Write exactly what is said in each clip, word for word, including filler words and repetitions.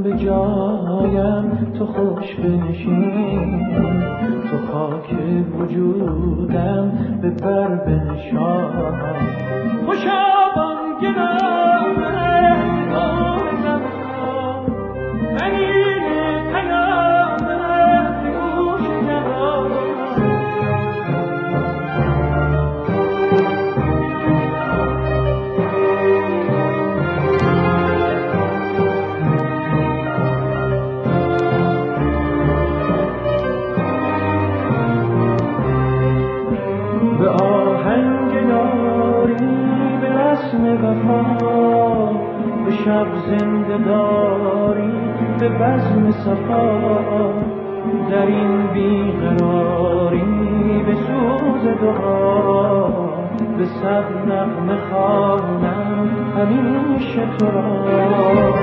به جایم تو خوش بنشین، تو خاک وجودم به بر بنشان. خوشابان گدام نور زمان، امین پیام گوش جوان. به آهنگ یاری به رسم وفا، به شب زنده داری به بزم صفا. در این بیقراری به سوز دعا، به صد نغمه خوانم همیشه تو را.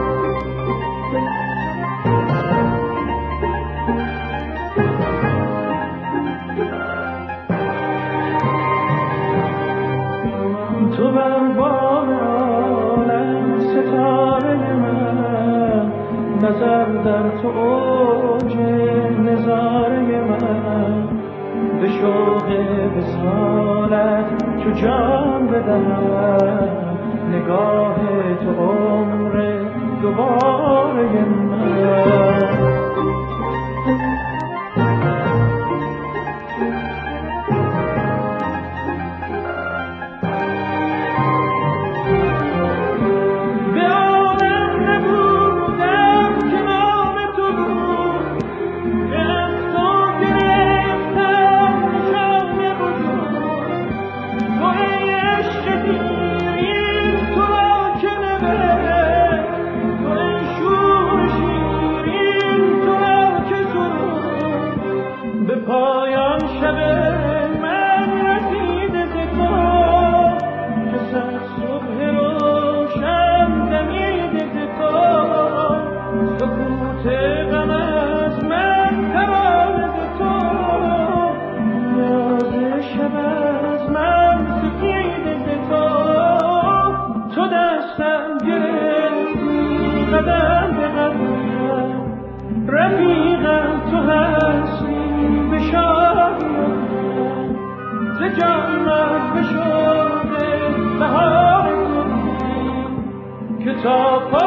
تو بر بام عالم ستاره من، نظر در تو اوج نظاره من. به شوق وصالت چو جان بدهم، نگاه تو عمر دوباره من. پایان شب من رسیده ز تو، که صد صبح روشن دمیده ز تو. سکوت غم از من ترانه ز تو، نیاز شب از من سفیده ز تو. تو دستم گرفتی قدم به قدم، رفیقم تو هستی به شادیم، ز جان من به شوق بهار کنی که تا